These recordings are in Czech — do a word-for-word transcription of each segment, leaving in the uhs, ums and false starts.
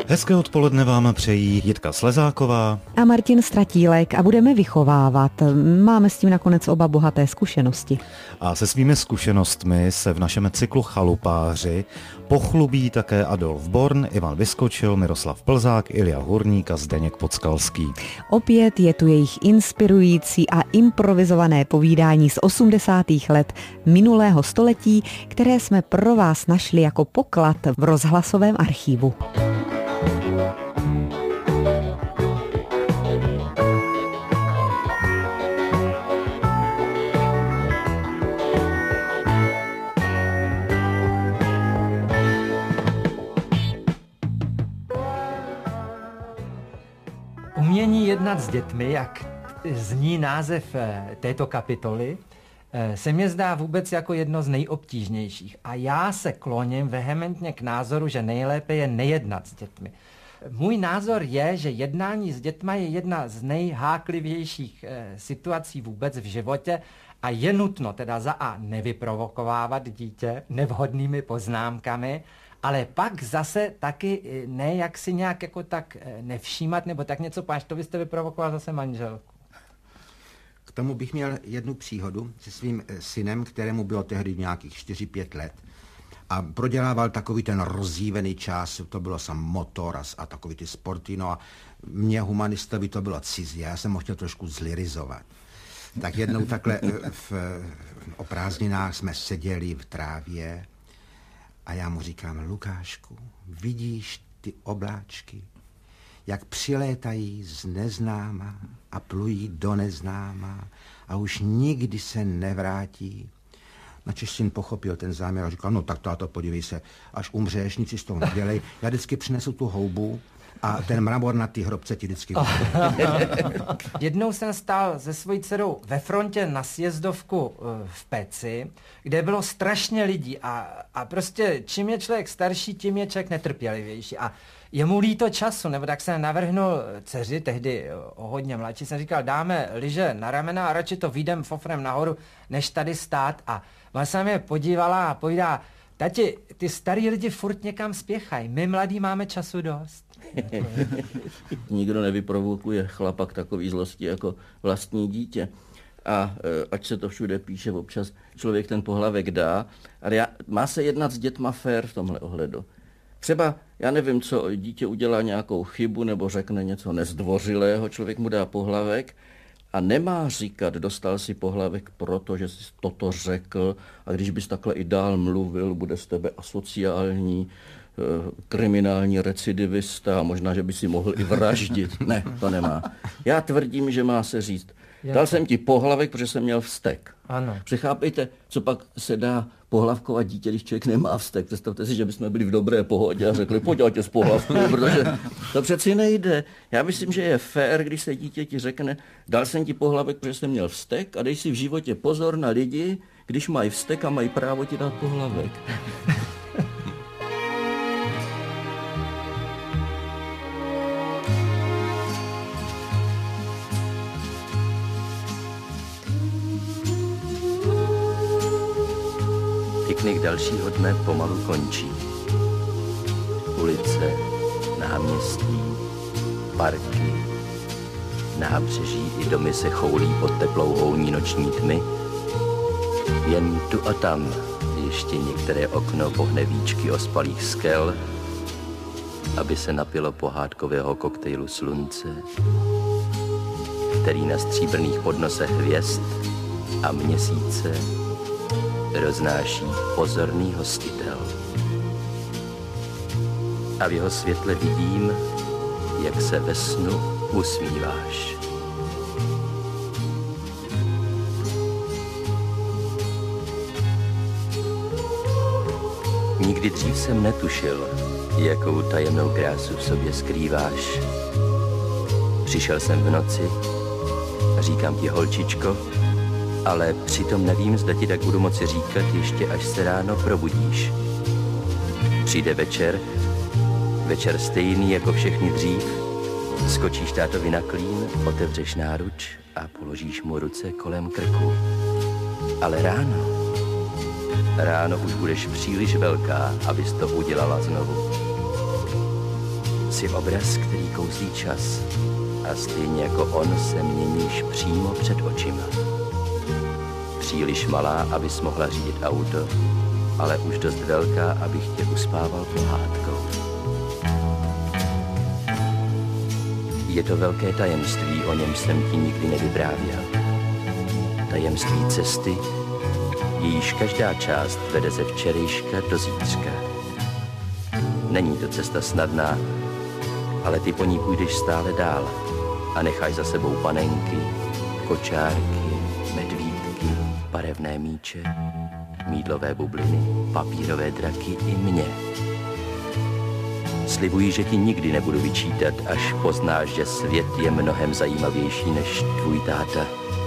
Hezké odpoledne vám přejí Jitka Slezáková a Martin Stratílek a budeme vychovávat. Máme s tím nakonec oba bohaté zkušenosti. A se svými zkušenostmi se v našem cyklu Chalupáři pochlubí také Adolf Born, Ivan Vyskočil, Miroslav Plzák, Ilja Hurník a Zdeněk Podskalský. Opět je tu jejich inspirující a improvizované povídání z osmdesátých let minulého století, které jsme pro vás našli jako poklad v rozhlasovém archívu. Umění jednat s dětmi, jak zní název této kapitoly, se mně zdá vůbec jako jedno z nejobtížnějších. A já se kloním vehementně k názoru, že nejlépe je nejednat s dětmi. Můj názor je, že jednání s dětma je jedna z nejháklivějších e, situací vůbec v životě a je nutno teda za a nevyprovokovávat dítě nevhodnými poznámkami, ale pak zase taky ne jak si nějak jako tak nevšímat nebo tak něco, páč to byste vyprovokoval zase manželku. K tomu bych měl jednu příhodu se svým synem, kterému bylo tehdy nějakých čtyři pět let a prodělával takový ten rozdívený čas, to bylo sam motor a, a takový ty sporty, no a mě humanistovi to bylo cizí, já jsem ho chtěl trošku zlirizovat. Tak jednou takhle v, o prázdninách jsme seděli v trávě a já mu říkám: Lukášku, vidíš ty obláčky, jak přilétají z neznáma a plují do neznáma a už nikdy se nevrátí. Načež syn pochopil ten záměr a říkal: no tak táto, podívej se, až umřeš, nic si s toho nedělej, já vždycky přinesu tu houbu a ten mramor na ty hrobce ti vždycky oh. Jednou jsem stál se svojí dcerou ve frontě na sjezdovku v Peci, kde bylo strašně lidí a, a prostě čím je člověk starší, tím je člověk netrpělivější a je mu líto času, nebo tak jsem navrhnul dceři, tehdy o hodně mladší, jsem říkal: dáme lyže na ramena a radši to výjdem fofrem nahoru, než tady stát. A ona se na mě podívala a povídá: tati, ty starý lidi furt někam spěchají, my mladí máme času dost. Nikdo nevyprovokuje chlapa k takový zlosti jako vlastní dítě. A e, ať se to všude píše, občas člověk ten pohlavek dá, ale já, má se jednat s dětma fér v tomhle ohledu. Třeba, já nevím co, dítě udělá nějakou chybu nebo řekne něco nezdvořilého, člověk mu dá pohlavek a nemá říkat: dostal si pohlavek proto, že jsi toto řekl a když bys takhle i dál mluvil, bude z tebe asociální, kriminální recidivista a možná, že by si mohl i vraždit. Ne, to nemá. Já tvrdím, že má se říct: dal jsem ti pohlavek, protože jsem měl vztek. Ano. Přechápejte, co pak se dá pohlavkovat dítě, když člověk nemá vztek. Představte si, že bychom byli v dobré pohodě a řekli: pojď tě z pohlavku, protože to přeci nejde. Já myslím, že je fér, když se dítěti řekne: dal jsem ti pohlavek, protože jsem měl vztek, a dej si v životě pozor na lidi, když mají vztek a mají právo ti dát pohlavek. Piknik dalšího dne pomalu končí. Ulice, náměstí, parky, nábřeží i domy se choulí pod teplou houní noční tmy. Jen tu a tam ještě některé okno pohne víčky ospalých skel, aby se napilo pohádkového koktejlu slunce, který na stříbrných podnosech hvězd a měsíce roznáší pozorný hostitel. A v jeho světle vidím, jak se ve snu usmíváš. Nikdy dřív jsem netušil, jakou tajemnou krásu v sobě skrýváš. Přišel jsem v noci a říkám ti: holčičko, ale přitom nevím, zda ti tak budu moci říkat, ještě až se ráno probudíš. Přijde večer, večer stejný jako všechny dřív, skočíš tátovi na klín, otevřeš náruč a položíš mu ruce kolem krku. Ale ráno, ráno už budeš příliš velká, abys to udělala znovu. Jsi obraz, který kouzlí čas a stejně jako on se měníš přímo před očima. Příliš malá, abys mohla řídit auto, ale už dost velká, abych tě uspával pohádkou. Je to velké tajemství, o něm jsem ti nikdy nevyprávěl. Tajemství cesty, jejíž každá část vede ze včerejška do zítřka. Není to cesta snadná, ale ty po ní půjdeš stále dál a necháš za sebou panenky, kočárky, medvídky, barevné míče, mýdlové bubliny, papírové draky i mě. Slibuji, že ti nikdy nebudu vyčítat, až poznáš, že svět je mnohem zajímavější než tvůj táta.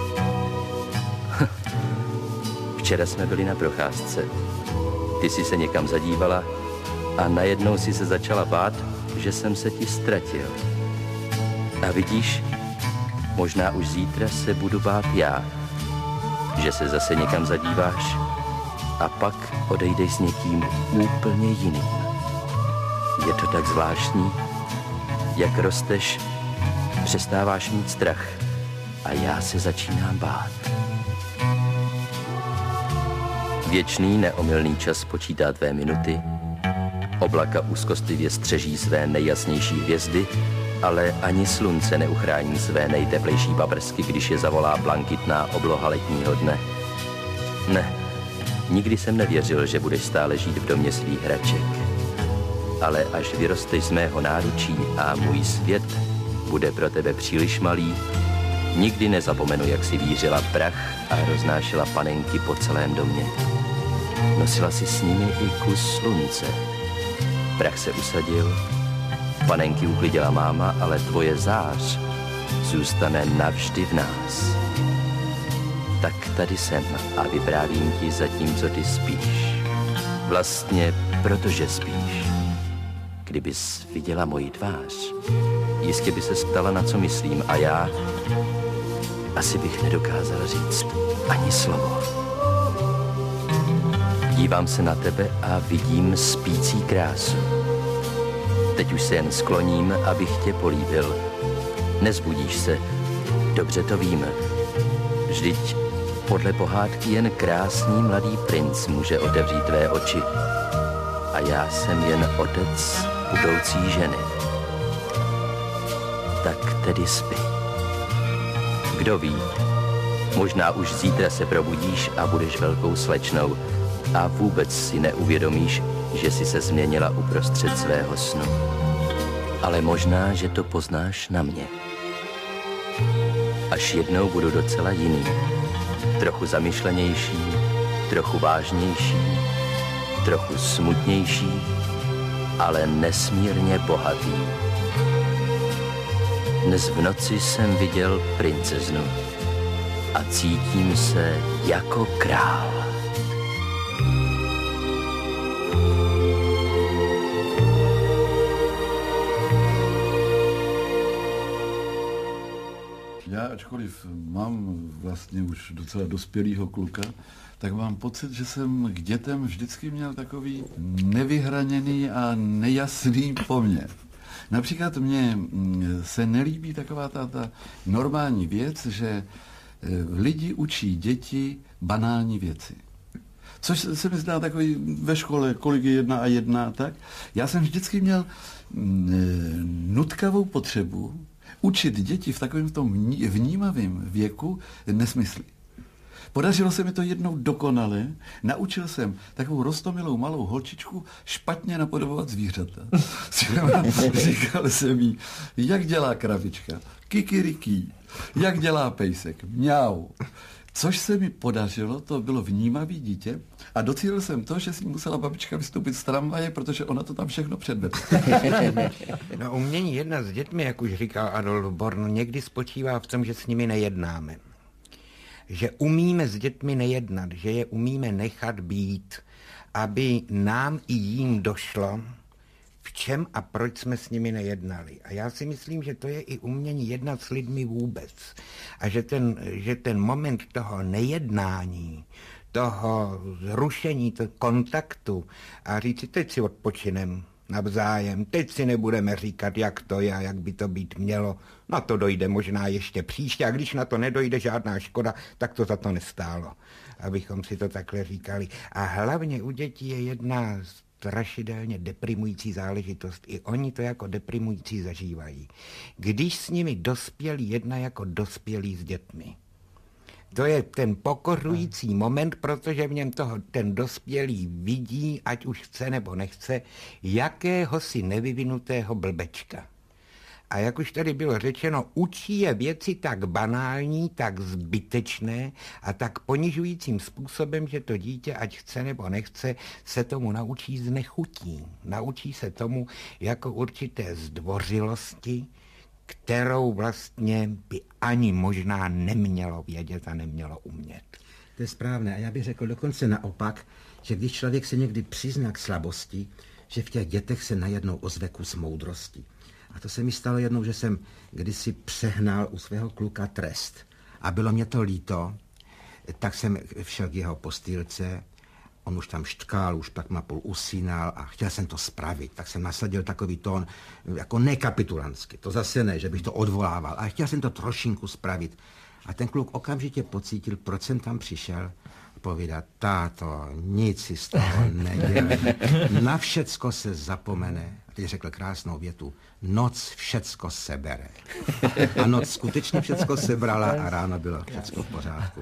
Včera jsme byli na procházce. Ty jsi se někam zadívala a najednou si se začala bát, že jsem se ti ztratil. A vidíš, možná už zítra se budu bát já, že se zase někam zadíváš a pak odejdeš s někým úplně jiným. Je to tak zvláštní, jak rosteš, přestáváš mít strach a já se začínám bát. Věčný neomylný čas počítá tvé minuty, oblaka úzkostlivě střeží své nejjasnější hvězdy, ale ani slunce neuchrání své nejteplejší paprsky, když je zavolá blankitná obloha letního dne. Ne, nikdy jsem nevěřil, že budeš stále žít v domě svých hraček. Ale až vyrosteš z mého náručí a můj svět bude pro tebe příliš malý, nikdy nezapomenu, jak si vířila prach a roznášela panenky po celém domě. Nosila si s nimi i kus slunce. Prach se usadil, panenky uklidila máma, ale tvoje zář zůstane navždy v nás. Tak tady jsem a vyprávím ti zatímco ty spíš. Vlastně protože spíš. Kdybys viděla moji tvář, jistě by se ptala, na co myslím, a já asi bych nedokázal říct ani slovo. Dívám se na tebe a vidím spící krásu. Teď už se jen skloním, abych tě políbil. Nezbudíš se, dobře to víme. Vždyť podle pohádky jen krásný mladý princ může otevřít tvé oči. A já jsem jen otec budoucí ženy. Tak tedy spí. Kdo ví, možná už zítra se probudíš a budeš velkou slečnou a vůbec si neuvědomíš, že jsi se změnila uprostřed svého snu. Ale možná, že to poznáš na mě. Až jednou budu docela jiný. Trochu zamyšlenější, trochu vážnější, trochu smutnější, ale nesmírně bohatý. Dnes v noci jsem viděl princeznu a cítím se jako král. Já, ačkoliv mám vlastně už docela dospělýho kluka, tak mám pocit, že jsem k dětem vždycky měl takový nevyhraněný a nejasný poměr. Například mně se nelíbí taková ta, ta normální věc, že lidi učí děti banální věci. Což se mi zdá takový ve škole, kolik je jedna a jedna, tak. Já jsem vždycky měl nutkavou potřebu učit děti v takovém tom vnímavém věku nesmysly. Podařilo se mi to jednou dokonale. Naučil jsem takovou roztomilou malou holčičku špatně napodobovat zvířata. Říkal jsem jí, jak dělá kravička, kikiriký, jak dělá pejsek, mňau. Což se mi podařilo, to bylo vnímavý dítě a docílil jsem to, že si musela babička vystoupit z tramvaje, protože ona to tam všechno předvedla. No, umění jednat s dětmi, jak už říkal Adolf Born, někdy spočívá v tom, že s nimi nejednáme. Že umíme s dětmi nejednat, že je umíme nechat být, aby nám i jim došlo, v čem a proč jsme s nimi nejednali. A já si myslím, že to je i umění jednat s lidmi vůbec. A že ten, že ten moment toho nejednání, toho zrušení, toho kontaktu a říct si, teď si odpočinem, navzájem. Teď si nebudeme říkat, jak to je a jak by to být mělo. Na to dojde možná ještě příště a když na to nedojde žádná škoda, tak to za to nestálo, abychom si to takhle říkali. A hlavně u dětí je jedna strašidelně deprimující záležitost. I oni to jako deprimující zažívají. Když s nimi dospělí jedna jako dospělí s dětmi. To je ten pokořující moment, protože v něm toho ten dospělý vidí, ať už chce nebo nechce, jakéhosi nevyvinutého blbečka. A jak už tady bylo řečeno, učí je věci tak banální, tak zbytečné a tak ponižujícím způsobem, že to dítě, ať chce nebo nechce, se tomu naučí z nechutí. Naučí se tomu jako určité zdvořilosti, kterou vlastně by ani možná nemělo vědět a nemělo umět. To je správné. A já bych řekl dokonce naopak, že když člověk se někdy přizná k slabosti, že v těch dětech se najednou ozve kus moudrosti. A to se mi stalo jednou, že jsem kdysi přehnal u svého kluka trest. A bylo mě to líto, tak jsem všel k jeho postýlce, on už tam štkal, už pak napůl usínal a chtěl jsem to spravit. Tak jsem nasadil takový tón jako nekapitulantsky. To zase ne, že bych to odvolával, ale chtěl jsem to trošinku spravit. A ten kluk okamžitě pocítil, proč jsem tam přišel, povídat, táto, nic si z toho nedělej, na všecko se zapomene. A teď řekl krásnou větu, noc všecko sebere. A noc skutečně všecko sebrala a ráno bylo všecko v pořádku.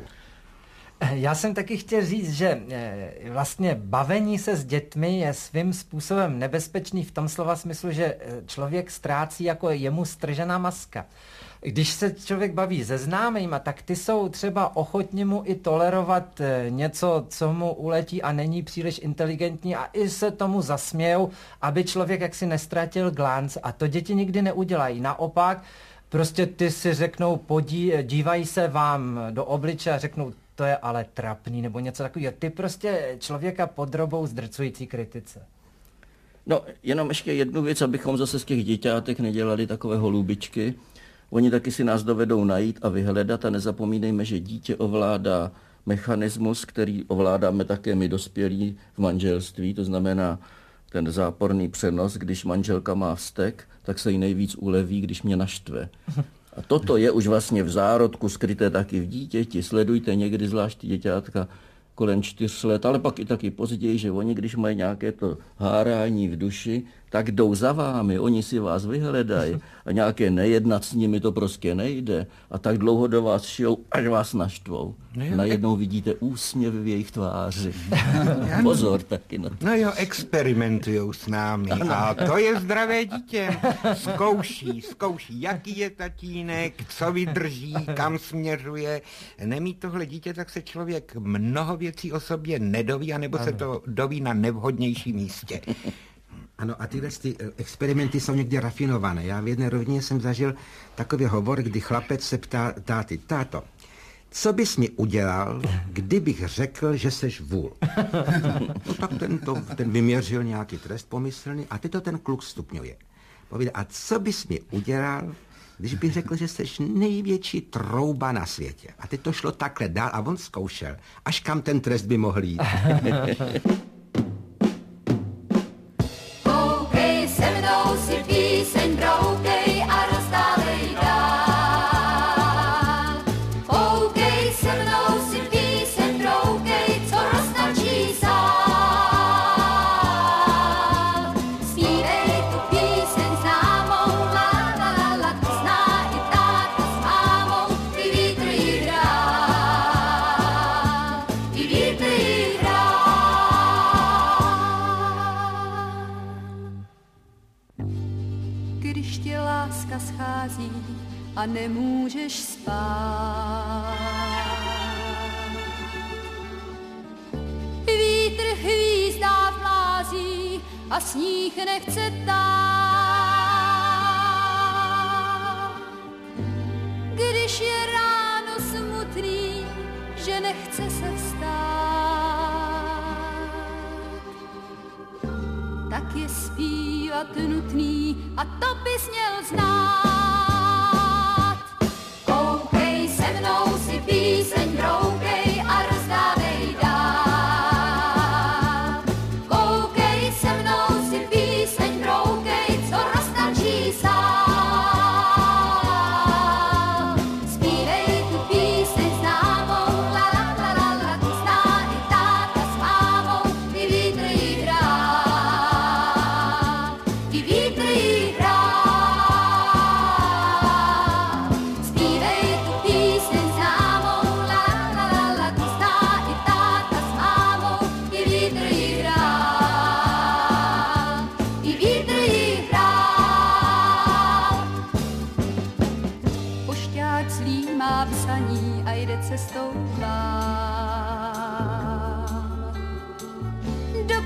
Já jsem taky chtěl říct, že vlastně bavení se s dětmi je svým způsobem nebezpečný v tom slova smyslu, že člověk ztrácí jako jemu stržená maska. Když se člověk baví se známejma, tak ty jsou třeba ochotni mu i tolerovat něco, co mu uletí a není příliš inteligentní a i se tomu zasmějou, aby člověk jaksi nestratil glánc a to děti nikdy neudělají. Naopak, prostě ty si řeknou, podí, dívají se vám do obliče a řeknou, to je ale trapný nebo něco takového. Ty prostě člověka podrobou zdrcující kritice. No, jenom ještě jednu věc, abychom zase z těch děťátek nedělali takové holubičky. Oni taky si nás dovedou najít a vyhledat a nezapomínejme, že dítě ovládá mechanismus, který ovládáme také my dospělí v manželství, to znamená ten záporný přenos, když manželka má vztek, tak se jí nejvíc uleví, když mě naštve. A toto je už vlastně v zárodku skryté taky v dítěti. Sledujte někdy zvlášť ty děťátka kolem čtyř let, ale pak i taky později, že oni, když mají nějaké to hárání v duši, tak jdou za vámi, oni si vás vyhledají a nějaké nejednat s nimi to prostě nejde a tak dlouho do vás šijou, až vás naštvou. No najednou vidíte úsměv v jejich tváři. Pozor taky na to. No jo, experimentujou s námi a to je zdravé dítě. Zkouší, zkouší, jaký je tatínek, co vydrží, kam směřuje. Nemít tohle dítě, tak se člověk mnoho věcí o sobě nedoví, anebo se to doví na nevhodnějším místě. Ano, a tyhle ty experimenty jsou někdy rafinované. Já v jedné rovině jsem zažil takový hovor, kdy chlapec se ptá táty, táto, co bys mi udělal, kdybych řekl, že seš vůl? No tak ten, to, ten vyměřil nějaký trest pomyslný a teď to ten kluk stupňuje. Povídá, a co bys mi udělal, když bych řekl, že seš největší trouba na světě? A teď to šlo takhle dál a on zkoušel, až kam ten trest by mohl jít. Píseň broukej a rozdálej dál. Koukej se mnou si píseň broukej, co roztačí sál. Zpívej tu píseň známou, la la la la, to zná i táta s mámou, i vítr jí hrál, i vítr jí hrál. Když tě láska schází a nemůžeš spát. Vítr hvízdá v mlází a sníh nechce tát. Když je ráno smutný, že nechce se vstát, tak je zpívat nutný a to bys měl znát. Koukej se mnou si píseň broukej a rozdávej dál. Koukej se mnou si píseň broukej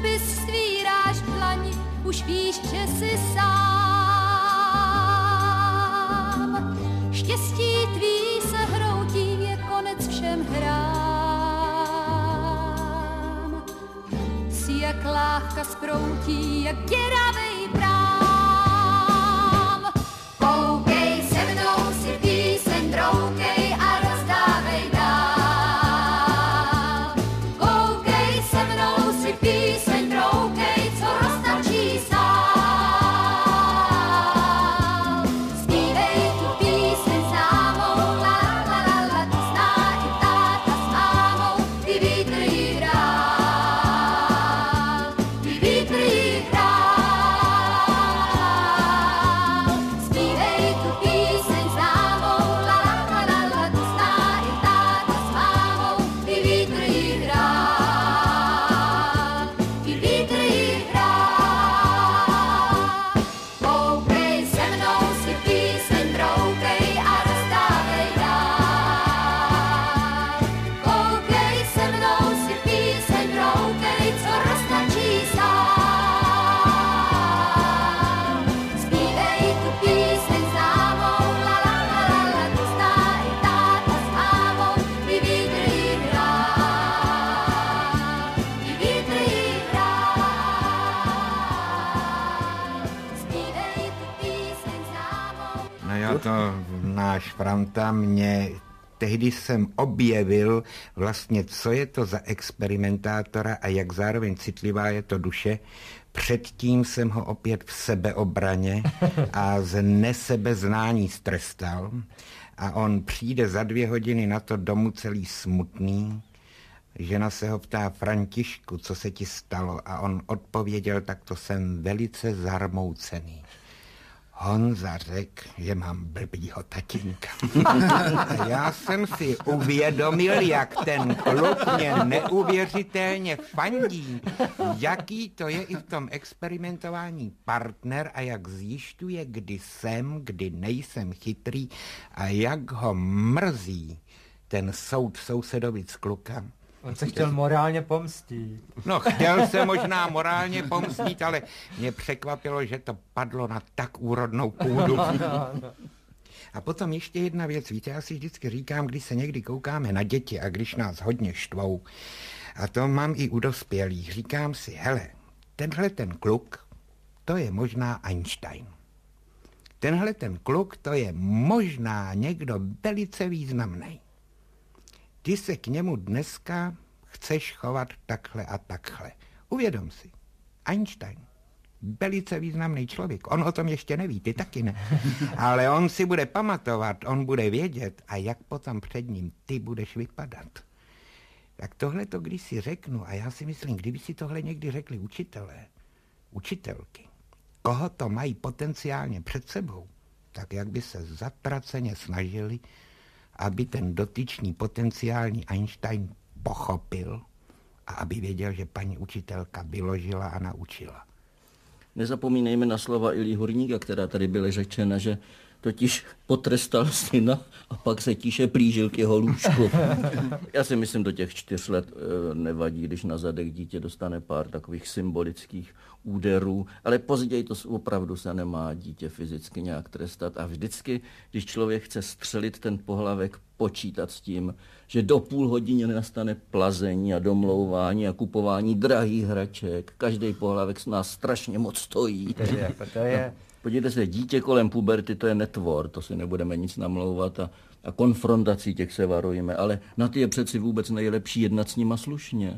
sepis svíráš v dlani, už víš, že jsi sám. Štěstí tvý se hroutí, je konec všem hrám. Jsi jak lávka sproutí, jak děravej brám. Koukej se mnou, si píseň droukej a rozdávej dál. Koukej se mnou, si píseň droukej, co roztačí sál. Zpívej tu píseň známou, la la la la, to zná i táta s mámou, ty vítr jí hrál, ty vítr jí hrál. Zpívej tu píseň známou, la la la la, to zná i táta s mámou, ty vítr jí hrál, ty vítr jí hrál. Koukej se mnou, si píseň droukej a rozdávej dál. Koukej se mnou, si píseň droukej, co roztačí sál. Zpívej tu píseň známou, la la la la, to zná i táta s mámou, ty vítr jí hrál, ty vítr jí hrál. Zpívej tu píseň známou. No jo, to náš Franta mě, tehdy jsem objevil vlastně, co je to za experimentátora a jak zároveň citlivá je to duše. Předtím jsem ho opět v sebeobraně a z nesebeznání strestal a on přijde za dvě hodiny na to domů celý smutný. Žena se ho ptá: Františku, co se ti stalo? A on odpověděl: tak to jsem velice zarmoucený. Honza řekl, že mám blbýho tatínka. A já jsem si uvědomil, jak ten kluk mě neuvěřitelně fandí. Jaký to je i v tom experimentování partner a jak zjišťuje, kdy jsem, kdy nejsem chytrý a jak ho mrzí ten soud sousedovic kluka. On se chtěl morálně pomstit. No, chtěl se možná morálně pomstit, ale mě překvapilo, že to padlo na tak úrodnou půdu. No, no, no. A potom ještě jedna věc, víte, já si vždycky říkám, když se někdy koukáme na děti a když nás hodně štvou, a to mám i u dospělých, říkám si, hele, tenhle ten kluk, to je možná Einstein. Tenhle ten kluk, to je možná někdo velice významný. Ty se k němu dneska chceš chovat takhle a takhle. Uvědom si, Einstein, velice významný člověk, on o tom ještě neví, ty taky ne, ale on si bude pamatovat, on bude vědět a jak potom před ním ty budeš vypadat. Tak tohle to když si řeknu, a já si myslím, kdyby si tohle někdy řekli učitelé, učitelky, koho to mají potenciálně před sebou, tak jak by se zatraceně snažili, aby ten dotyčný potenciální Einstein pochopil a aby věděl, že paní učitelka vyložila a naučila. Nezapomínejme na slova Ilji Hurníka, která tady byla řečena, že totiž potrestal syna a pak se tiše plížil k jeho lůžku. Já si myslím, do těch čtyř let nevadí, když na zadek dítě dostane pár takových symbolických úderů, ale později to opravdu se nemá dítě fyzicky nějak trestat a vždycky, když člověk chce střelit ten pohlavek, počítat s tím, že do půl hodiny nastane plazení a domlouvání a kupování drahých hraček. Každý pohlavek nás strašně moc stojí. To je, jako to je... Podívejte se, dítě kolem puberty, to je netvor, to si nebudeme nic namlouvat a, a konfrontací těch se varujeme, ale na ty je přeci vůbec nejlepší jednat s nima slušně.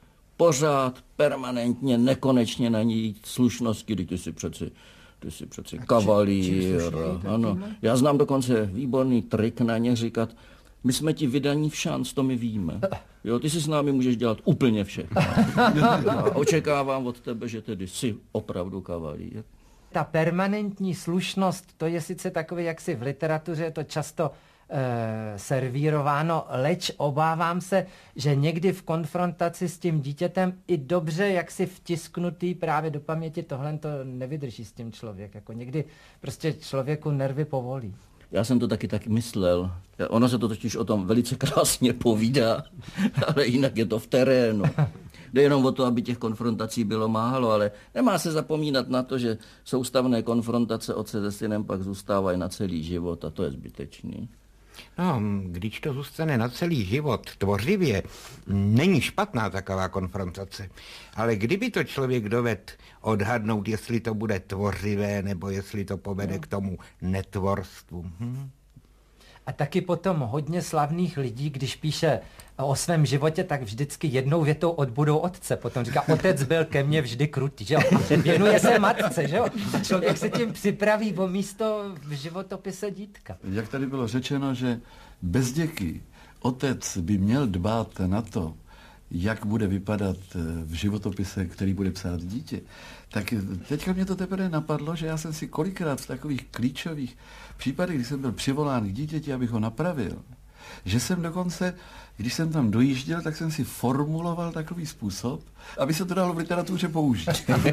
Pořád, permanentně, nekonečně na ní slušnosti, kdy ty si přeci, ty si přeci kavalír. Ano. Já znám dokonce výborný trik na ně říkat, my jsme ti vydaní v šanc, to my víme. Jo, ty si s námi můžeš dělat úplně všechno. A očekávám od tebe, že tedy jsi opravdu kavalír. Ta permanentní slušnost, to je sice takové, jak si v literatuře je to často e, servírováno, leč obávám se, že někdy v konfrontaci s tím dítětem i dobře, jak si vtisknutý právě do paměti, tohle to nevydrží s tím člověk. Jako někdy prostě člověku nervy povolí. Já jsem to taky tak myslel. Ono se to totiž o tom velice krásně povídá, ale jinak je to v terénu. Jde jenom o to, aby těch konfrontací bylo málo, ale nemá se zapomínat na to, že soustavné konfrontace otce se synem pak zůstávají na celý život a to je zbytečný. No, když to zůstane na celý život tvořivě, není špatná taková konfrontace. Ale kdyby to člověk dovedl odhadnout, jestli to bude tvořivé, nebo jestli to povede no. k tomu netvorstvu. Hm? A taky potom hodně slavných lidí, když píše o svém životě, tak vždycky jednou větou odbudou otce. Potom říká, otec byl ke mně vždy krutý, že jo? Věnuje se matce, že jo? Člověk se tím připraví o místo v životopise dítka. Jak tady bylo řečeno, že bez děky otec by měl dbát na to, jak bude vypadat v životopise, který bude psát dítě, tak teďka mě to teprve napadlo, že já jsem si kolikrát v takových klíčových případech, kdy jsem byl přivolán k dítěti, abych ho napravil, že jsem dokonce, když jsem tam dojížděl, tak jsem si formuloval takový způsob, aby se to dalo v literatuře použít.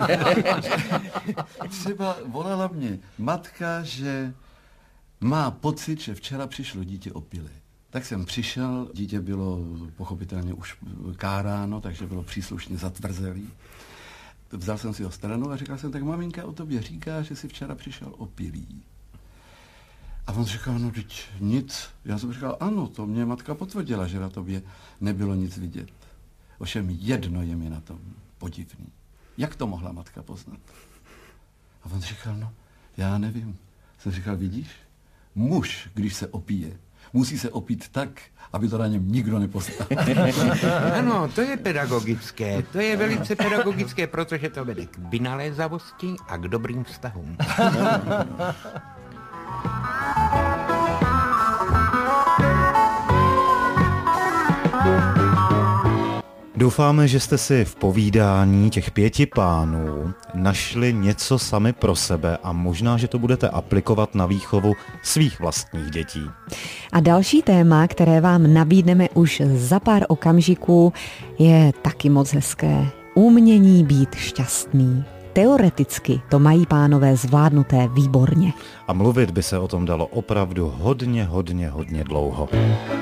Třeba volala mě matka, že má pocit, že včera přišlo dítě opilé. Tak jsem přišel, dítě bylo pochopitelně už káráno, takže bylo příslušně zatvrzelý. Vzal jsem si ho stranu a říkal jsem, tak maminka o tobě říká, že jsi včera přišel opilý. A on říkal, no teď nic. Já jsem říkal, ano, to mě matka potvrdila, že na tobě nebylo nic vidět. Ovšem jedno je mi na tom podivný. Jak to mohla matka poznat? A on říkal, no, já nevím. Jsem říkal, vidíš, muž, když se opije, musí se opít tak, aby to na něm nikdo nepoznal. Ano, to je pedagogické. To je velice pedagogické, protože to vede k vynalézavosti a k dobrým vztahům. Doufáme, že jste si v povídání těch pěti pánů našli něco sami pro sebe a možná, že to budete aplikovat na výchovu svých vlastních dětí. A další téma, které vám nabídneme už za pár okamžiků, je taky moc hezké. Umění být šťastný. Teoreticky to mají pánové zvládnuté výborně. A mluvit by se o tom dalo opravdu hodně, hodně, hodně dlouho.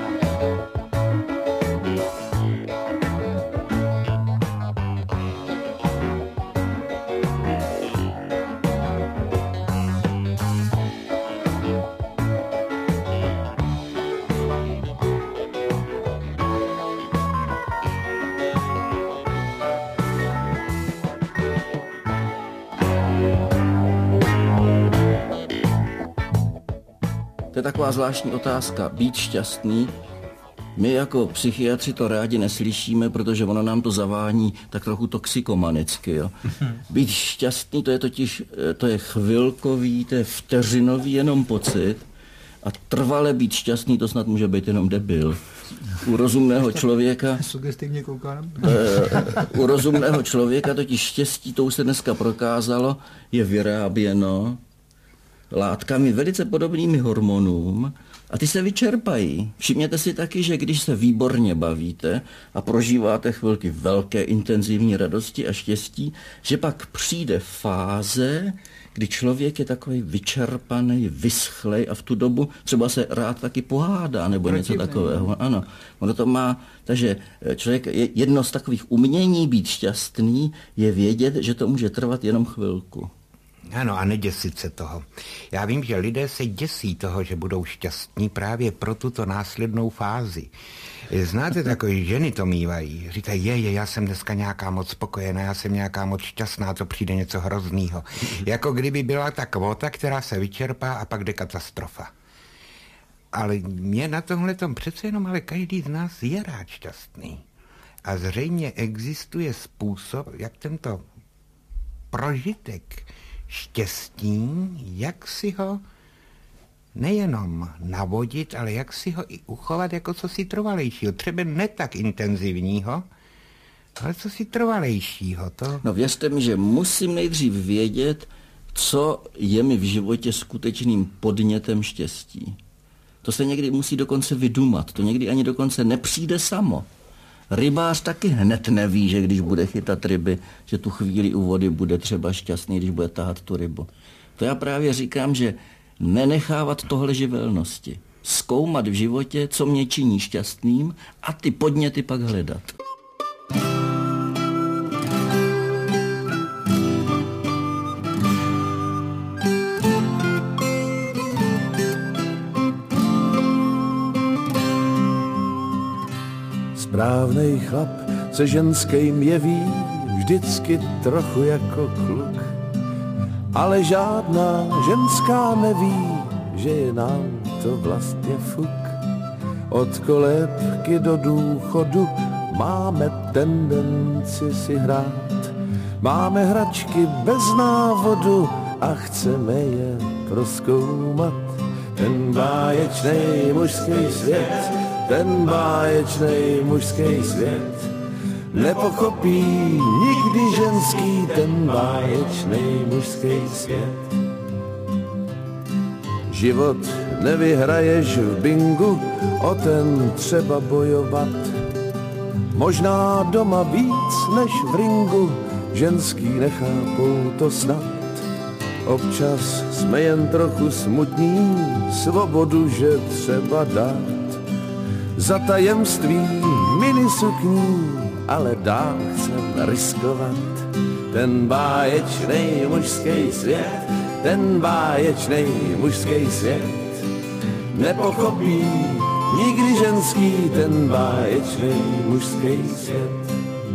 To je taková zvláštní otázka. Být šťastný. My jako psychiatři to rádi neslyšíme, protože ono nám to zavání tak trochu toxikomanicky. Jo. Být šťastný, to je totiž to je chvilkový, to je vteřinový jenom pocit. A trvale být šťastný, to snad může být jenom debil. U rozumného člověka... Sugestivně koukám. U rozumného člověka totiž štěstí, to už se dneska prokázalo, je vyráběno látkami velice podobnými hormonům a ty se vyčerpají. Všimněte si taky, že když se výborně bavíte a prožíváte chvilky velké intenzivní radosti a štěstí, že pak přijde fáze, kdy člověk je takový vyčerpaný, vyschlej a v tu dobu třeba se rád taky pohádá nebo něco takového. Ano, ono to má, takže člověk, jedno z takových umění být šťastný je vědět, že to může trvat jenom chvilku. Ano, a neděsit se toho. Já vím, že lidé se děsí toho, že budou šťastní právě pro tuto následnou fázi. Znáte, takové ženy to mývají. Říkají, je, je, já jsem dneska nějaká moc spokojená, já jsem nějaká moc šťastná, to přijde něco hroznýho. Jako kdyby byla ta kvota, která se vyčerpá a pak jde katastrofa. Ale mě na tomhle tom přece jenom, ale každý z nás je rád šťastný. A zřejmě existuje způsob, jak tento prožitek štěstí, jak si ho nejenom navodit, ale jak si ho i uchovat jako cosi trvalejšího. Třeba ne tak intenzivního, ale cosi trvalejšího. To... No věřte mi, že musím nejdřív vědět, co je mi v životě skutečným podnětem štěstí. To se někdy musí dokonce vydumat, to někdy ani dokonce nepřijde samo. Rybář taky hned neví, že když bude chytat ryby, že tu chvíli u vody bude třeba šťastný, když bude tahat tu rybu. To já právě říkám, že nenechávat tohle živelnosti. Zkoumat v životě, co mě činí šťastným a ty podněty pak hledat. Správnej chlap se ženským jeví vždycky trochu jako kluk, ale žádná ženská neví, že je nám to vlastně fuk. Od kolébky do důchodu máme tendenci si hrát, máme hračky bez návodu a chceme je prozkoumat. Ten báječnej mužský svět, ten báječnej mužský svět nepochopí nikdy ženský ten báječnej mužský svět. Život nevyhraješ v bingu, o ten třeba bojovat. Možná doma víc než v ringu, ženský nechápou to snad. Občas jsme jen trochu smutní, svobodu, že třeba dát. Za tajemství minisukní, ale dál chcem riskovat. Ten báječnej mužský svět, ten báječnej mužský svět nepochopí nikdy ženský ten báječnej mužský svět.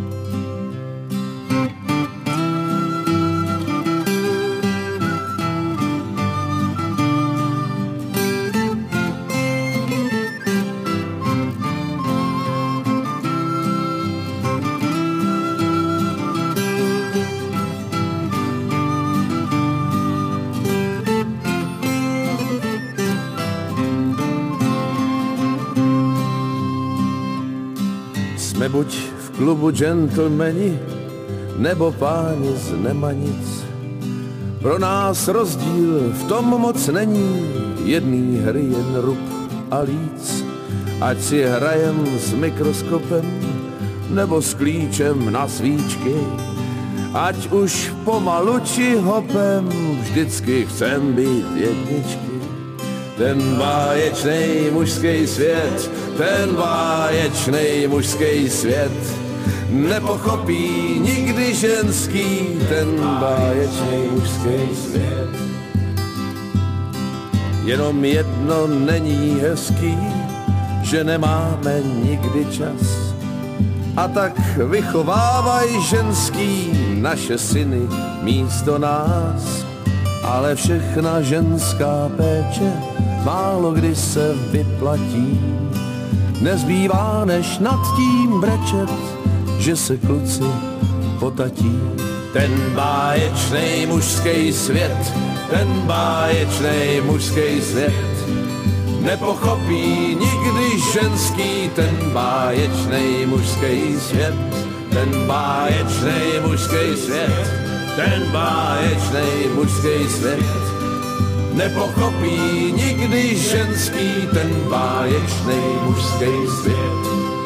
Jsme buď v klubu gentlemani, nebo páni z Nemanic. Pro nás rozdíl v tom moc není, jedný hry jen rub a líc. Ať si hrajem s mikroskopem, nebo s klíčem na svíčky. Ať už pomalu či hopem, vždycky chcem být jedničky. Ten báječnej mužský svět, ten báječnej mužský svět nepochopí nikdy ženský ten báječnej mužský svět. Jenom jedno není hezký, že nemáme nikdy čas. A tak vychovávaj ženský naše syny místo nás. Ale všechna ženská péče málo kdy se vyplatí. Nezbývá než nad tím brečet, že se kluci potatí. Ten báječnej mužský svět, ten báječnej mužský svět nepochopí nikdy ženský ten báječnej mužský svět. Ten báječnej mužský svět, ten báječnej mužský svět nepochopí nikdy ženský ten báječnej mužský svět.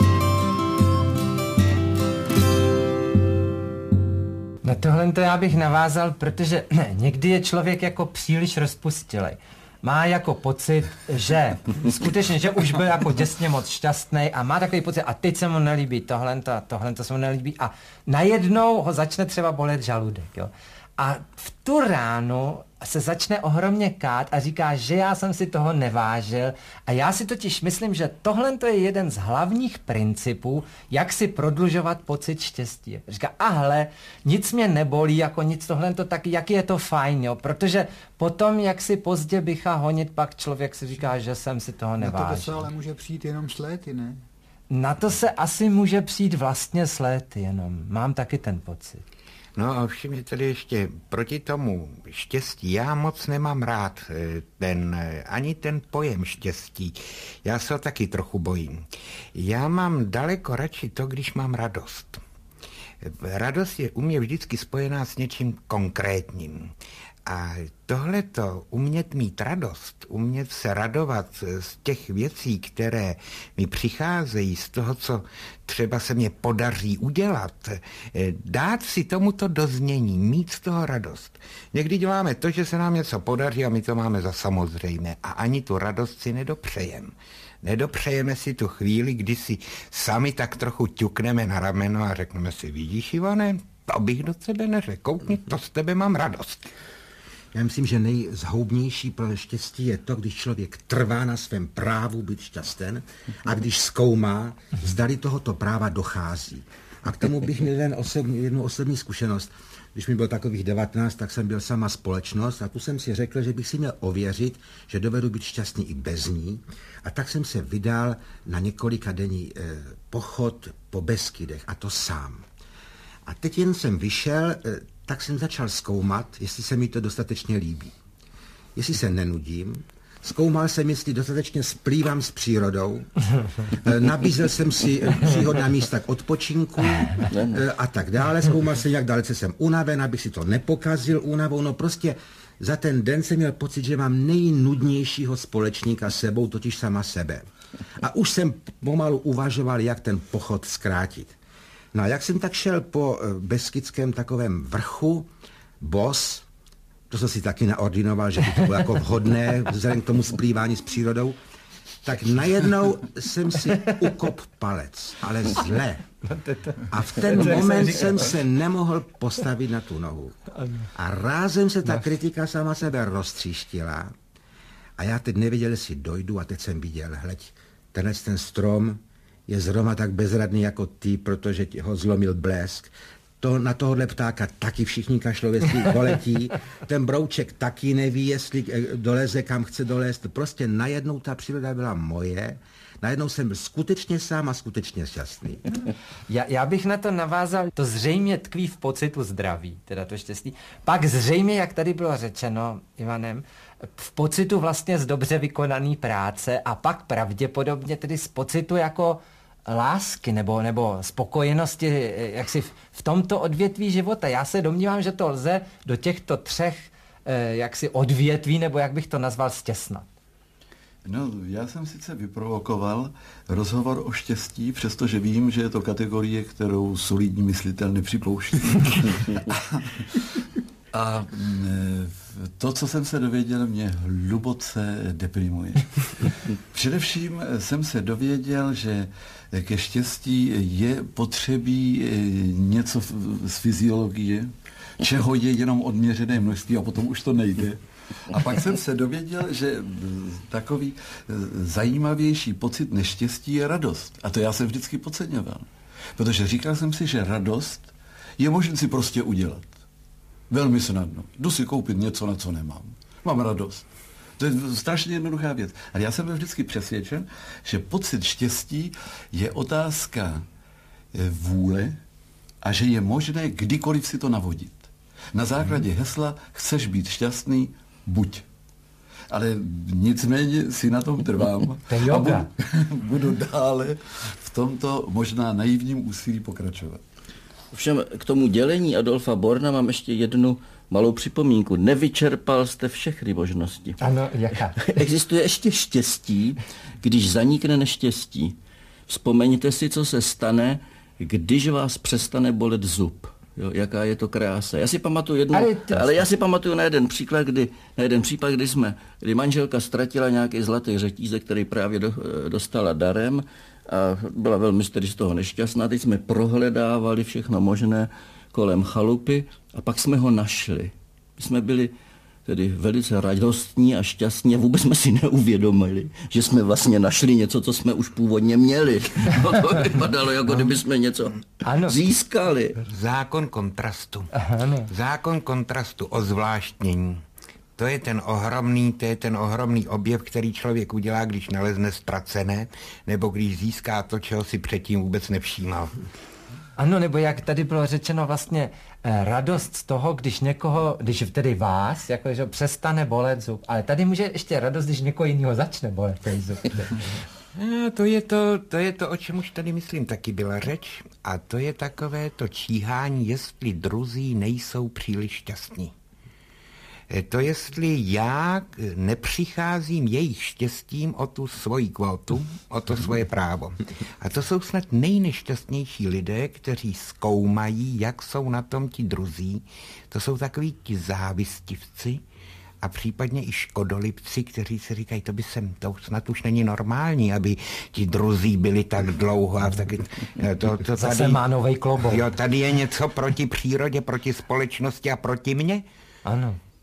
Na tohle to já bych navázal, protože ne, někdy je člověk jako příliš rozpustilej. Má jako pocit, že skutečně, že už byl jako děsně moc šťastný a má takový pocit, a teď se mu nelíbí tohle, tohle se mu nelíbí a najednou ho začne třeba bolet žaludek, jo. A v tu ránu se začne ohromně kát a říká, že já jsem si toho nevážil a já si totiž myslím, že tohle to je jeden z hlavních principů, jak si prodlužovat pocit štěstí. Říká, ahle, nic mě nebolí, jako nic tohle to taky, jak je to fajn, jo, protože potom, jak si pozdě bycha honit, pak člověk si říká, že jsem si toho nevážil. Na to se ale může přijít jenom s léty, ne? Na to se asi může přijít vlastně s léty jenom, mám taky ten pocit. No a všimně tedy ještě proti tomu štěstí, já moc nemám rád ten, ani ten pojem štěstí, já se ho taky trochu bojím. Já mám daleko radši to, když mám radost. Radost je u mě vždycky spojená s něčím konkrétním. A tohleto, umět mít radost, umět se radovat z těch věcí, které mi přicházejí, z toho, co třeba se mě podaří udělat, dát si tomuto doznění, mít z toho radost. Někdy děláme to, že se nám něco podaří a my to máme za samozřejmé a ani tu radost si nedopřejeme. Nedopřejeme si tu chvíli, kdy si sami tak trochu ťukneme na rameno a řekneme si, vidíš, Ivane, to bych do tebe neřekl, koukni, to z tebe mám radost. Já myslím, že nejzhoubnější pro štěstí je to, když člověk trvá na svém právu být šťasten a když zkoumá, zdali tohoto práva dochází. A k tomu bych měl jeden osobní, jednu osobní zkušenost. Když mi bylo takových devatenáct, tak jsem byl sama společnost a tu jsem si řekl, že bych si měl ověřit, že dovedu být šťastný i bez ní. A tak jsem se vydal na několika denní eh, pochod po Beskydech, a to sám. A teď jen jsem vyšel, eh, tak jsem začal zkoumat, jestli se mi to dostatečně líbí. Jestli se nenudím, zkoumal jsem, jestli dostatečně splývám s přírodou, nabízel jsem si příhodná místa k odpočinku a tak dále. Zkoumal jsem, jak dalece jsem unaven, abych si to nepokazil únavou. No prostě za ten den jsem měl pocit, že mám nejnudnějšího společníka sebou, totiž sama sebe. A už jsem pomalu uvažoval, jak ten pochod zkrátit. No a jak jsem tak šel po beskydském takovém vrchu, bos, to jsem si taky naordinoval, že by to bylo jako vhodné vzhledem k tomu splývání s přírodou, tak najednou jsem si ukop palec, ale zle. A v ten moment jsem se nemohl postavit na tu nohu. A rázem se ta kritika sama sebe roztříštila a já teď nevěděl, jestli dojdu, a teď jsem viděl, hleď, tenhle ten strom je zrovna tak bezradný jako ty, protože ho zlomil blesk. To, na tohohle ptáka taky všichni kašlou, jestli doletí. Ten brouček taky neví, jestli doleze, kam chce dolézt. Prostě najednou ta příroda byla moje. Najednou jsem byl skutečně sám a skutečně šťastný. Já, já bych na to navázal, to zřejmě tkví v pocitu zdraví, teda to štěstí. Pak zřejmě, jak tady bylo řečeno Ivanem, v pocitu vlastně z dobře vykonaný práce a pak pravděpodobně tedy z pocitu jako lásky nebo, nebo spokojenosti jaksi v, v tomto odvětví života. Já se domnívám, že to lze do těchto třech eh, jaksi odvětví, nebo jak bych to nazval, stěsnat. No, já jsem sice vyprovokoval rozhovor o štěstí, přestože vím, že je to kategorie, kterou solidní myslitel nepřipouští. A to, co jsem se dověděl, mě hluboce deprimuje. Především jsem se dověděl, že ke štěstí je potřebí něco z fyziologie, čeho je jenom odměřené množství a potom už to nejde. A pak jsem se dověděl, že takový zajímavější pocit neštěstí je radost. A to já jsem vždycky podceňoval. Protože říkal jsem si, že radost je možné si prostě udělat. Velmi snadno. Jdu si koupit něco, na co nemám. Mám radost. To je strašně jednoduchá věc. Ale já jsem byl vždycky přesvědčen, že pocit štěstí je otázka vůle a že je možné kdykoliv si to navodit. Na základě hesla chceš být šťastný, buď. Ale nicméně si na tom trvám a budu, budu dále v tomto možná naivním úsilí pokračovat. Ovšem k tomu dělení Adolfa Borna mám ještě jednu malou připomínku. Nevyčerpal jste všechny možnosti. Ano, jaká? Existuje ještě štěstí, když zanikne neštěstí. Vzpomeňte si, co se stane, když vás přestane bolet zub. Jo, jaká je to krása. Já si pamatuju jednu, ale, ale já si pamatuju na jeden příklad, kdy, na jeden případ, kdy jsme, kdy manželka ztratila nějaký zlatý řetízek, který právě do, dostala darem, a byla velmi tedy z toho nešťastná. Teď jsme prohledávali všechno možné kolem chalupy a pak jsme ho našli. My jsme byli tedy velice radostní a šťastní a vůbec jsme si neuvědomili, že jsme vlastně našli něco, co jsme už původně měli. No to vypadalo, jako kdyby jsme něco ano. získali. Zákon kontrastu. Ano. Zákon kontrastu, ozvláštnění. To je ten ohromný, to je ten ohromný objev, který člověk udělá, když nalezne ztracené, nebo když získá to, čeho si předtím vůbec nevšímal. Ano, nebo jak tady bylo řečeno vlastně eh, radost z toho, když někoho, když tedy vás, jako že přestane bolet zub, ale tady může ještě radost, když někoho jiného začne bolet ten zub. No, to je to, to je to, o čem už tady myslím taky byla řeč, a to je takové to číhání, jestli druzí nejsou příliš šťastní. To jestli já nepřicházím jejich štěstím o tu svoji kvotu, o to svoje právo. A to jsou snad nejnešťastnější lidé, kteří zkoumají, jak jsou na tom ti druzí. To jsou takoví ti závistivci a případně i škodolibci, kteří si říkají, to by sem, to snad už není normální, aby ti druzí byli tak dlouho. A taky, to, to tady, zase má novej klobouk. Jo, tady je něco proti přírodě, proti společnosti a proti mně. Ano.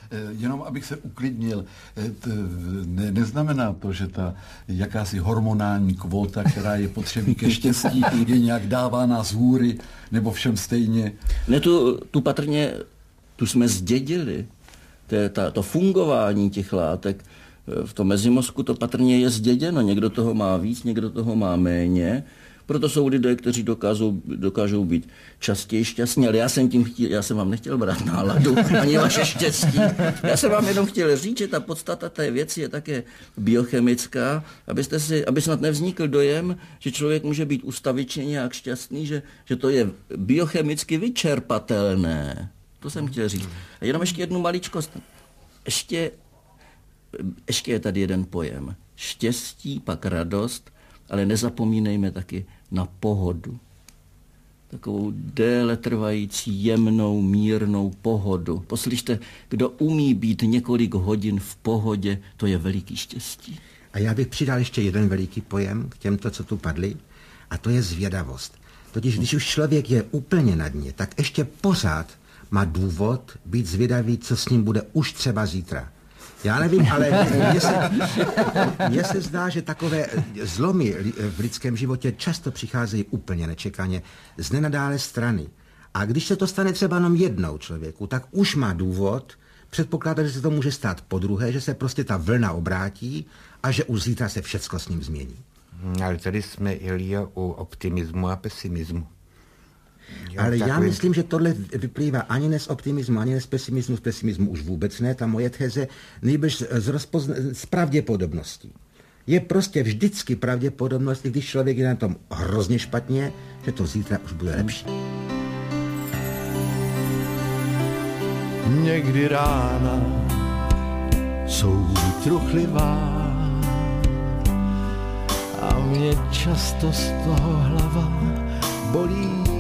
Jenom abych se uklidnil, ne, neznamená to, že ta jakási hormonální kvóta, která je potřebí ke štěstí, je nějak dávána z hůry, nebo všem stejně? Ne, tu, tu patrně, tu jsme zdědili. To, ta, to fungování těch látek v tom mezimozku, to patrně je zděděno. Někdo toho má víc, někdo toho má méně. Proto jsou lidé, kteří dokážou, dokážou být častěji šťastní, ale já jsem tím chtěl, já jsem vám nechtěl brát náladu, ani vaše štěstí. Já jsem vám jenom chtěl říct, že ta podstata té věci je také biochemická, abyste si, aby snad nevznikl dojem, že člověk může být ustavičně nějak šťastný, že, že to je biochemicky vyčerpatelné. To jsem chtěl říct. A jenom ještě jednu maličkost. Ještě, ještě je tady jeden pojem. Štěstí, pak radost, ale nezapomínejme taky na pohodu. Takovou déle trvající, jemnou, mírnou pohodu. Poslyšte, kdo umí být několik hodin v pohodě, to je veliký štěstí. A já bych přidal ještě jeden veliký pojem k těmto, co tu padly, a to je zvědavost. Totiž, když už člověk je úplně na dně, tak ještě pořád má důvod být zvědavý, co s ním bude už třeba zítra. Já nevím, ale mně se, mně se zdá, že takové zlomy v lidském životě často přicházejí úplně nečekaně z nenadále strany. A když se to stane třeba jenom jednou člověku, tak už má důvod předpokládat, že se to může stát podruhé, že se prostě ta vlna obrátí a že už zítra se všecko s ním změní. Ale tady jsme, Ilio, u optimismu a pesimismu. Jo, ale takový... já myslím, že tohle vyplývá ani ne z optimismu, ani ne z pesimismu, z pesimismu už vůbec ne, ta moje teze, nejbrž z, rozpozna... z pravděpodobností. Je prostě vždycky pravděpodobnost, i když člověk je na tom hrozně špatně, že to zítra už bude lepší. Někdy rána jsou truchlivá a mě často z toho hlava bolí.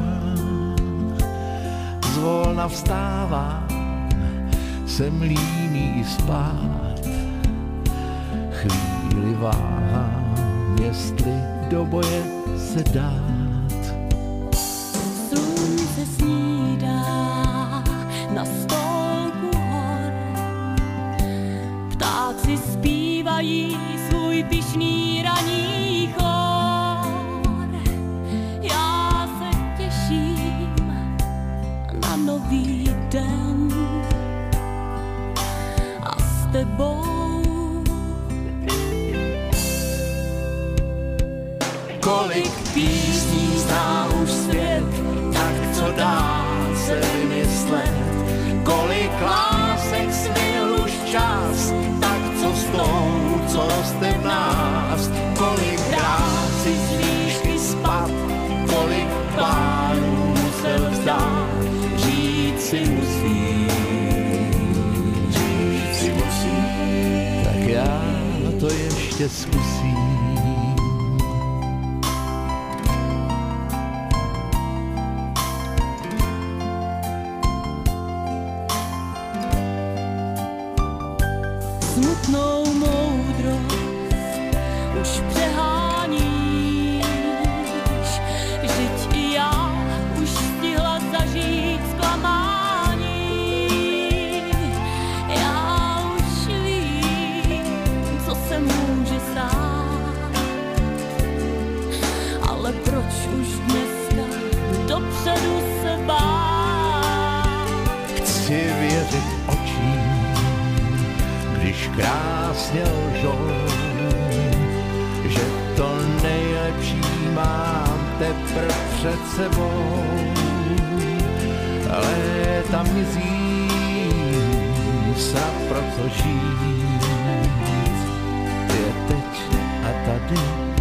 Zvolna vstává, jsem líný spát. Chvíli váhám, jestli do boje se dát. Slunce snídá na stolku hor. Ptáci zpívají svůj pyšný ranní chor. Já se těším na nový den a s tebou. Kolik písní zná už svět, tak co dá se vymyslet. Kolik lásek smil už čas, tak co s tou, co roste v nás. Kolik rád si z výšky spad, kolik pánů musel vzdát. Žít si musí, žít si musí, tak já to ještě zkusím. Smutnou moudrost už přeháníš, vždyť i já už stihla zažít zklamání. Já už vím, co se může stát, ale proč už dneska dopředu se bát? Chci věřit očím, když krásně lžou, že to nejlepší mám teprve před sebou. Ale tam mizí snad proto žít, je teď a tady.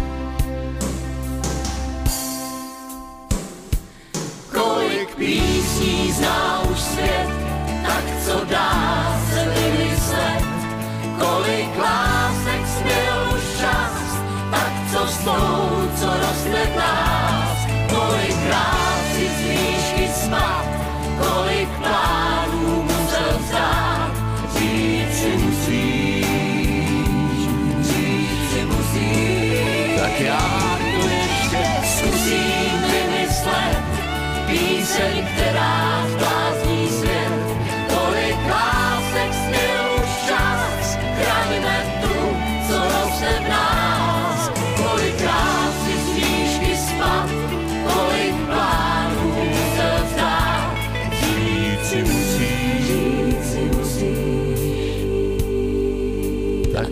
Kolik písní zná už svět, tak co dá se vymyslet. Kolik lásek směl už čas, tak co s tou, co roste v nás. Kolik rád si z výšky spad, kolik plánů musel vzdát. Žít si musíš, žít si musíš.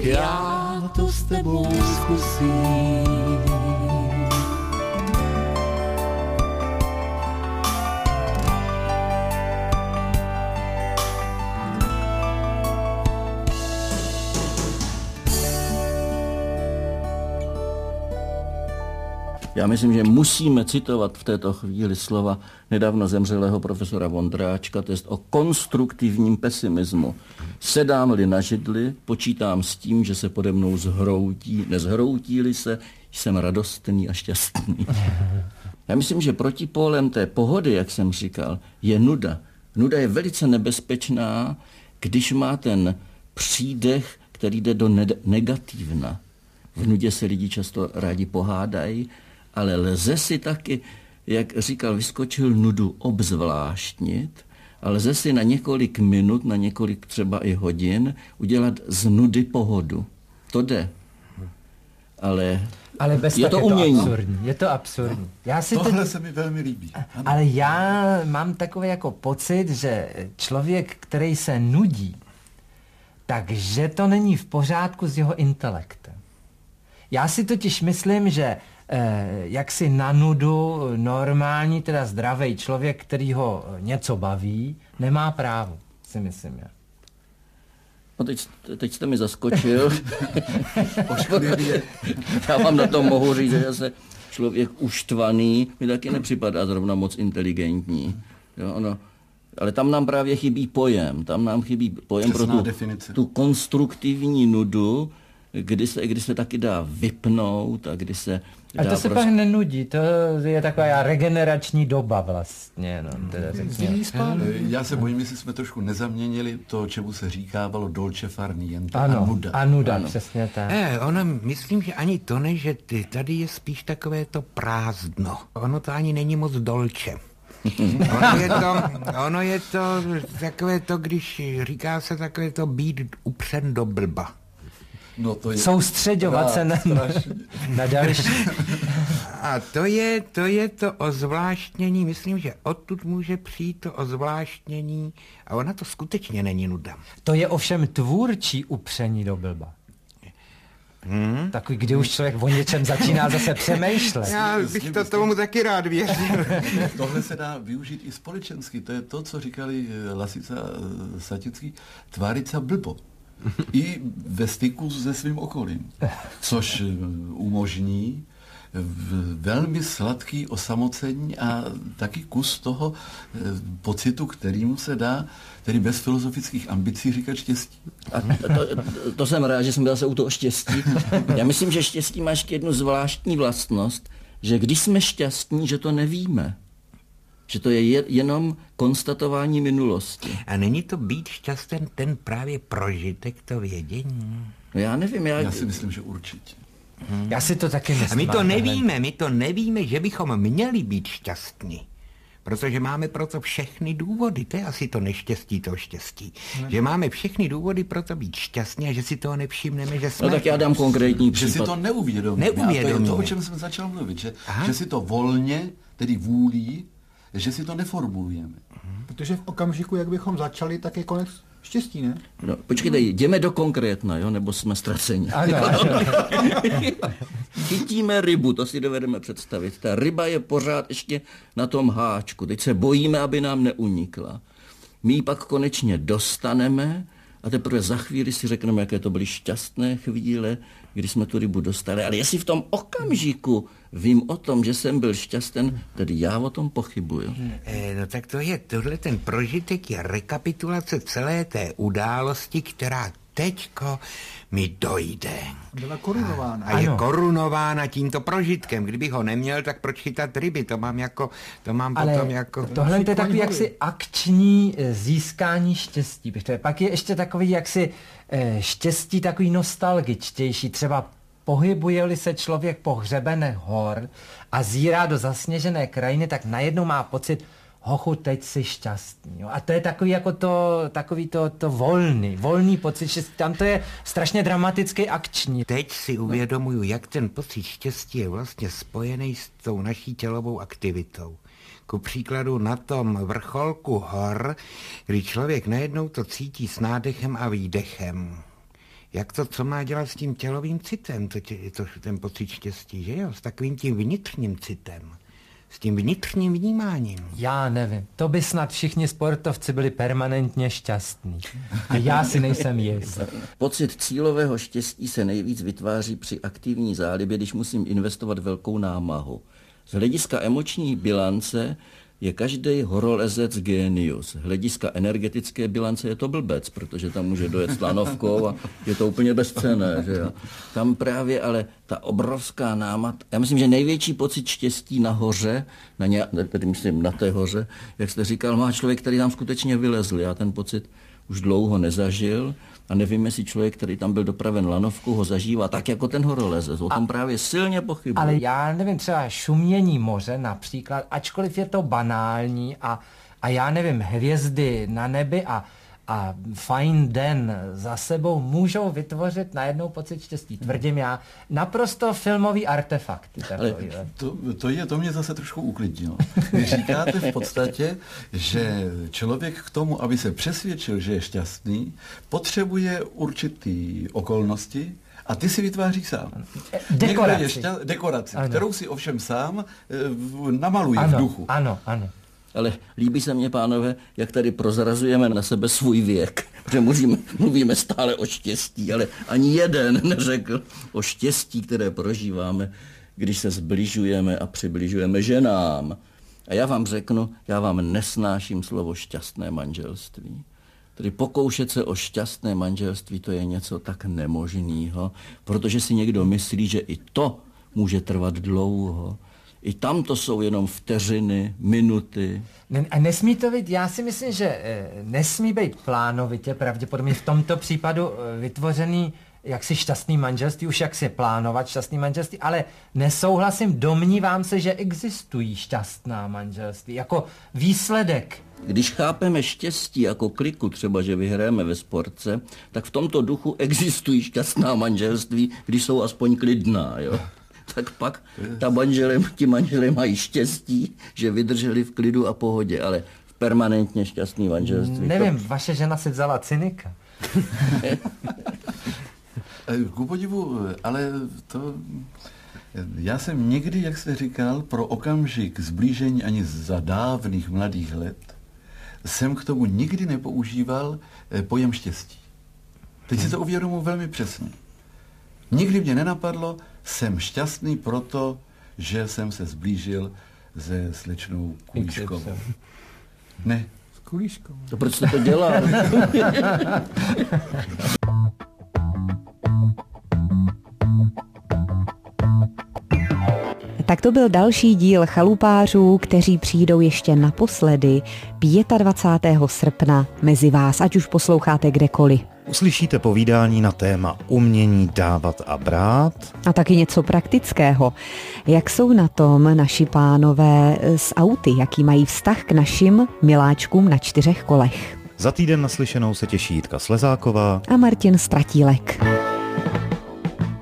tak já to s tebou zkusím. Já myslím, že musíme citovat v této chvíli slova nedávno zemřelého profesora Vondráčka, to je o konstruktivním pesimismu. Sedám-li na židli, počítám s tím, že se pode mnou zhroutí, nezhroutí-li se, jsem radostný a šťastný. Já myslím, že protipólem té pohody, jak jsem říkal, je nuda. Nuda je velice nebezpečná, když má ten přídech, který jde do ne- negativna. V nudě se lidi často rádi pohádají, ale lze si taky, jak říkal, vyskočil nudu obzvláštnit, a lze si na několik minut, na několik třeba i hodin udělat z nudy pohodu. To jde. Ale, ale bez je to je umění. To absurdní. Je to absurdní. Já si Tohle to... se mi velmi líbí. Ano. Ale já mám takový jako pocit, že člověk, který se nudí, takže to není v pořádku s jeho intelektem. Já si totiž myslím, že eh, jaksi na nudu normální, teda zdravý člověk, který ho něco baví, nemá právo, si myslím já. No teď, teď jste mi zaskočil. Já vám na to mohu říct, že se člověk uštvaný mi taky nepřipadá zrovna moc inteligentní. Jo, ono, ale tam nám právě chybí pojem. Tam nám chybí pojem Přesná pro tu, tu konstruktivní nudu, kdy se, kdy se taky dá vypnout a kdy se a to se prostě... pak nenudí, to je taková regenerační doba vlastně. No, teda Já se bojím, jestli jsme trošku nezaměnili to, čemu se říkávalo dolce far niente ano, a nuda. A nuda, ano. Přesně tak. Ne, ono, myslím, že ani to ne, že ty, tady je spíš takové to prázdno. Ono to ani není moc dolče. ono, je to, ono je to takové to, když říká se takové to být upřen do blba. No to je soustředovat se na, na další. A to je, to je to ozvláštnění, myslím, že odtud může přijít to ozvláštnění a ona to skutečně není nuda. To je ovšem tvůrčí upření do blba. Hmm? Takový, kdy už člověk o něčem začíná zase přemýšlet. Já bych to tomu taky rád věřil. Tohle se dá využít i společensky. To je to, co říkali Lasica Satický, tvářit se blbo. I ve styku se svým okolím, což umožní velmi sladký osamocení a taky kus toho pocitu, kterýmu se dá, tedy bez filozofických ambicí, říkat štěstí. A to, to jsem rád, že jsem byl zase u toho štěstí. Já myslím, že štěstí má ještě jednu zvláštní vlastnost, že když jsme šťastní, že to nevíme. Že to je jenom konstatování minulosti. A není to být šťasten ten právě prožitek, to vědění? No já nevím. Já, já si myslím, že určitě. Hmm. Já si to taky myslím. A my to nevíme, my to nevíme, že bychom měli být šťastní. Protože máme proto všechny důvody. To je asi to neštěstí, to štěstí. Ne. Že máme všechny důvody pro to být šťastní a že si toho nevšimneme, že jsme... No tak já dám konkrétní případ. Že si to neuvědomíme. Neuvědomíme. A to je to, o čem jsem začal mluvit. Že, že si to volně, tedy vůlí, že si to neformulujeme. Protože v okamžiku, jak bychom začali, tak je konec štěstí, ne? No, počkejte, jdeme do konkrétna, jo, nebo jsme ztraceni. Chytíme rybu, to si dovedeme představit. Ta ryba je pořád ještě na tom háčku. Teď se bojíme, aby nám neunikla. My ji pak konečně dostaneme a teprve za chvíli si řekneme, jaké to byly šťastné chvíle, kdy jsme tu rybu dostali. Ale jestli v tom okamžiku vím o tom, že jsem byl šťasten, tedy já o tom pochybuju. E, no tak to je, tohle ten prožitek je rekapitulace celé té události, která teďko mi dojde. Byla korunována. A, a je korunována tímto prožitkem. Kdybych ho neměl, tak proč chytat ryby? To mám jako, to mám ale potom jako... tohle je takový jaksi akční získání štěstí. Pak je ještě takový jaksi štěstí takový nostalgičtější. Třeba pohybuje-li se člověk po hřebenech hor a zírá do zasněžené krajiny, tak najednou má pocit, hochu, teď jsi šťastný. Jo. A to je takový jako to, takový to, to volný, volný pocit, že tam to je strašně dramaticky akční. Teď si uvědomuju, jak ten pocit štěstí je vlastně spojený s tou naší tělovou aktivitou. Ku příkladu na tom vrcholku hor, kdy člověk najednou to cítí s nádechem a výdechem. Jak to, co má dělat s tím tělovým citem, to, tě, to, ten pocit štěstí, že jo? S takovým tím vnitřním citem, s tím vnitřním vnímáním. Já nevím, to by snad všichni sportovci byli permanentně šťastní. A já si nejsem jist. Pocit cílového štěstí se nejvíc vytváří při aktivní zálibě, když musím investovat velkou námahu. Z hlediska emoční bilance je každý horolezec génius. Z hlediska energetické bilance je to blbec, protože tam může dojet slanovkou a je to úplně bezcenné. Že jo? Tam právě ale ta obrovská námat, já myslím, že největší pocit štěstí na hoře, na ně, tedy myslím na té hoře, jak jste říkal, má člověk, který tam skutečně vylezl. Já ten pocit už dlouho nezažil a nevím, jestli člověk, který tam byl dopraven lanovkou, ho zažívá tak jako ten horolezec. O tom právě silně pochybuji. Ale já nevím, třeba šumění moře například, ačkoliv je to banální a, a já nevím, hvězdy na nebi a, a fajn den za sebou můžou vytvořit najednou pocit štěstí. Tvrdím já, naprosto filmový artefakt. To, to, je, to mě zase trošku uklidnilo. Vy říkáte v podstatě, že člověk k tomu, aby se přesvědčil, že je šťastný, potřebuje určitý okolnosti, a ty si vytváří sám. Dekoraci. Je šťa... Dekoraci, kterou si ovšem sám e, namaluje ano, v duchu. Ano, ano. Ale líbí se mně, pánové, jak tady prozrazujeme na sebe svůj věk, protože mluvíme, mluvíme stále o štěstí, ale ani jeden neřekl o štěstí, které prožíváme, když se zbližujeme a přibližujeme ženám. A já vám řeknu, já vám nesnáším slovo šťastné manželství. Tedy pokoušet se o šťastné manželství, to je něco tak nemožného, protože si někdo myslí, že i to může trvat dlouho. I tam to jsou jenom vteřiny, minuty. A nesmí to být, já si myslím, že nesmí být plánovitě, pravděpodobně v tomto případu vytvořený jaksi šťastný manželství, už jak si plánovat šťastný manželství, ale nesouhlasím, domnívám se, že existují šťastná manželství, jako výsledek. Když chápeme štěstí jako kliku, třeba že vyhráme ve sportce, tak v tomto duchu existují šťastná manželství, když jsou aspoň klidná, jo. Tak pak ta manželé, ti manželé mají štěstí, že vydrželi v klidu a pohodě, ale v permanentně šťastný manželství. Nevím, to... vaše žena si vzala cynika. Ku podivu, ale to... Já jsem někdy, jak jste říkal, pro okamžik zblížení ani za dávných mladých let, jsem k tomu nikdy nepoužíval pojem štěstí. Teď si to uvědomuji velmi přesně. Nikdy mě nenapadlo, jsem šťastný proto, že jsem se zblížil se slečnou Kulíškovou. Ne. S Kulíškovou. To proč jste to dělal? Tak to byl další díl Chalupářů, kteří přijdou ještě naposledy dvacátého pátého srpna mezi vás, ať už posloucháte kdekoliv. Uslyšíte povídání na téma umění dávat a brát. A taky něco praktického. Jak jsou na tom naši pánové s auty, jaký mají vztah k našim miláčkům na čtyřech kolech. Za týden naslyšenou se těší Jitka Slezáková a Martin Stratílek.